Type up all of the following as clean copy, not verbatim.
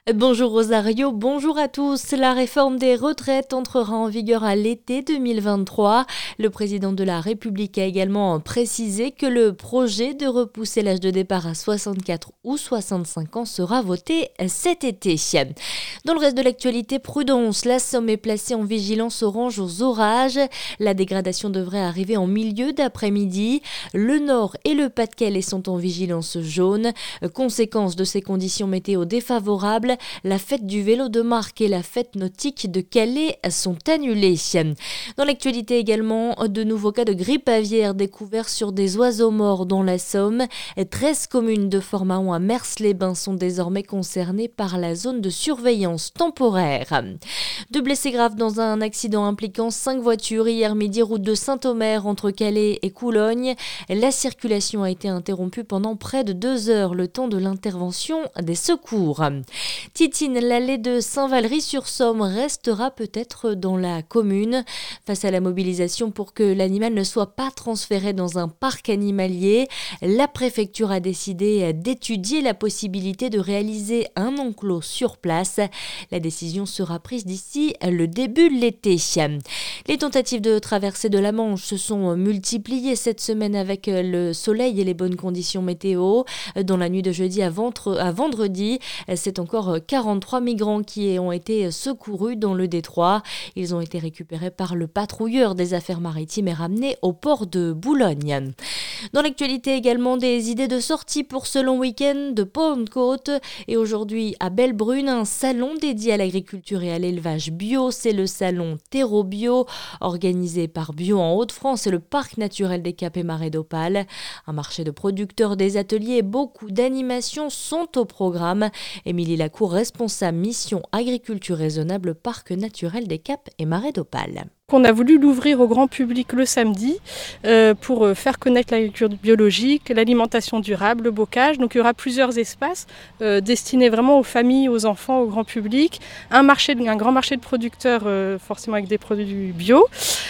Bonjour Rosario, bonjour à tous. La réforme des retraites entrera en vigueur à l'été 2023. Le président de la République a également précisé que le projet de repousser l'âge de départ à 64 ou 65 ans sera voté cet été. Dans le reste de l'actualité, prudence, la Somme est placée en vigilance orange aux orages. La dégradation devrait arriver en milieu d'après-midi. Le Nord et le Pas-de-Calais sont en vigilance jaune. Conséquence de ces conditions météo défavorables, la fête du vélo de marque et la fête nautique de Calais sont annulées. Dans l'actualité également, de nouveaux cas de grippe aviaire découverts sur des oiseaux morts dans la Somme. 13 communes de Fort-Mahon à Mers-les-Bains sont désormais concernées par la zone de surveillance temporaire. 2 blessés graves dans un accident impliquant 5 voitures hier midi route de Saint-Omer entre Calais et Coulogne. La circulation a été interrompue pendant près de 2 heures, le temps de l'intervention des secours. Titine, l'allée de Saint-Valery-sur-Somme restera peut-être dans la commune. Face à la mobilisation pour que l'animal ne soit pas transféré dans un parc animalier, la préfecture a décidé d'étudier la possibilité de réaliser un enclos sur place. La décision sera prise d'ici le début de l'été. Les tentatives de traversée de la Manche se sont multipliées cette semaine avec le soleil et les bonnes conditions météo. Dans la nuit de jeudi à vendredi, c'est encore 43 migrants qui ont été secourus dans le détroit. Ils ont été récupérés par le patrouilleur des affaires maritimes et ramenés au port de Boulogne. Dans l'actualité également, des idées de sortie pour ce long week-end de Pentecôte. Et aujourd'hui à Bellebrune, un salon dédié à l'agriculture et à l'élevage bio. C'est le salon Terreau Bio, organisé par Bio en Hauts-de-France et le parc naturel des Caps et Marais d'Opale. Un marché de producteurs, des ateliers et beaucoup d'animations sont au programme. Émilie Lacour, responsable mission agriculture raisonnable, parc naturel des Caps et Marais d'Opale. On a voulu l'ouvrir au grand public le samedi pour faire connaître l'agriculture biologique, l'alimentation durable, le bocage. Donc il y aura plusieurs espaces destinés vraiment aux familles, aux enfants, au grand public. Un grand marché de producteurs, forcément avec des produits bio.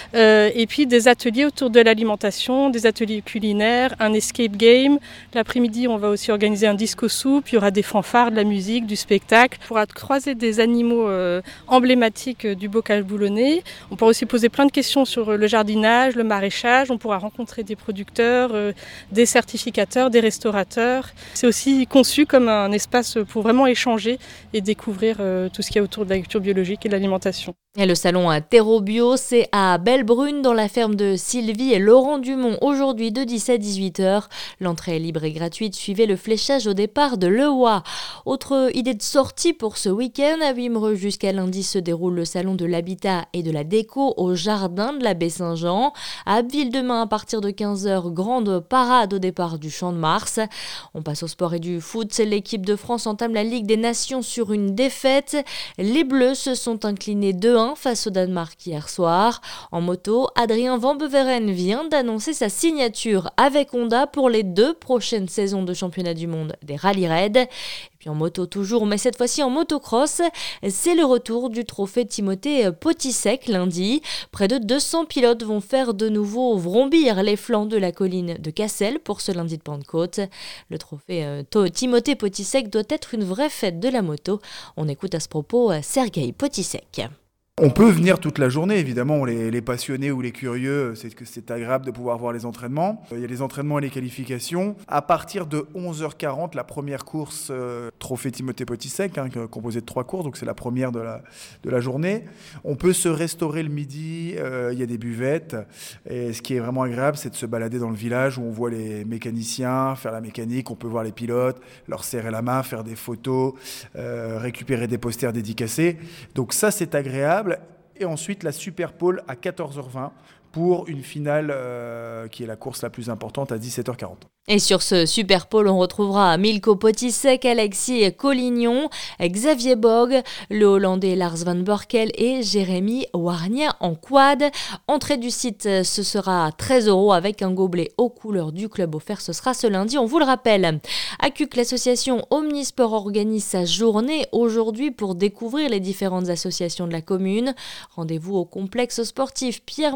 Et puis des ateliers autour de l'alimentation, des ateliers culinaires, un escape game. L'après-midi, on va aussi organiser un disco soupe. Il y aura des fanfares, de la musique, du spectacle. On pourra croiser des animaux emblématiques du bocage boulonnais. On pourra aussi poser plein de questions sur le jardinage, le maraîchage. On pourra rencontrer des producteurs, des certificateurs, des restaurateurs. C'est aussi conçu comme un espace pour vraiment échanger et découvrir tout ce qu'il y a autour de l'agriculture biologique et de l'alimentation. Et le salon à Terreau Bio, c'est à Bellebrune, dans la ferme de Sylvie et Laurent Dumont, aujourd'hui de 10 à 18h. L'entrée est libre et gratuite. Suivez le fléchage au départ de Lewa. Autre idée de sortie pour ce week-end, à Wimereux jusqu'à lundi se déroule le salon de l'habitat et de la déco au jardin de la baie Saint-Jean. À Abbeville demain, à partir de 15h, grande parade au départ du Champ de Mars. On passe au sport et du foot. L'équipe de France entame la Ligue des Nations sur une défaite. Les Bleus se sont inclinés 2-1 face au Danemark hier soir. En moto, Adrien Van Beveren vient d'annoncer sa signature avec Honda pour les 2 prochaines saisons de championnat du monde des rallye raid. Et puis en moto toujours, mais cette fois-ci en motocross, c'est le retour du trophée Timothée Potisek lundi. Près de 200 pilotes vont faire de nouveau vrombir les flancs de la colline de Cassel pour ce lundi de Pentecôte. Le trophée Timothée Potisek doit être une vraie fête de la moto. On écoute à ce propos Sergueï Potisek. On peut venir toute la journée, évidemment, les passionnés ou les curieux, c'est agréable de pouvoir voir les entraînements. Il y a les entraînements et les qualifications. À partir de 11h40, la première course, trophée Timothée Potisek, composée de 3 courses, donc c'est la première de la journée. On peut se restaurer le midi, il y a des buvettes. Et ce qui est vraiment agréable, c'est de se balader dans le village où on voit les mécaniciens faire la mécanique, on peut voir les pilotes, leur serrer la main, faire des photos, récupérer des posters dédicacés. Donc ça, c'est agréable. Et ensuite la Super Pole à 14h20 pour une finale qui est la course la plus importante à 17h40. Et sur ce Super Pole, on retrouvera Milko Potisek, Alexis Collignon, Xavier Bogg, le Hollandais Lars Van Borkel et Jérémy Warnia en quad. Entrée du site, ce sera 13€ avec un gobelet aux couleurs du club offert. Ce sera ce lundi, on vous le rappelle. À Cuques, l'association Omnisport organise sa journée aujourd'hui pour découvrir les différentes associations de la commune. Rendez-vous au complexe sportif Pierre Montuy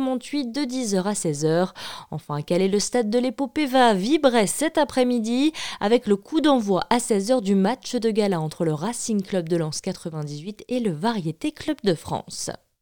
nuit de 10h à 16h. Enfin, quel est le stade de l'épopée va vibrer cet après-midi avec le coup d'envoi à 16h du match de gala entre le Racing Club de Lens 98 et le Variété Club de France.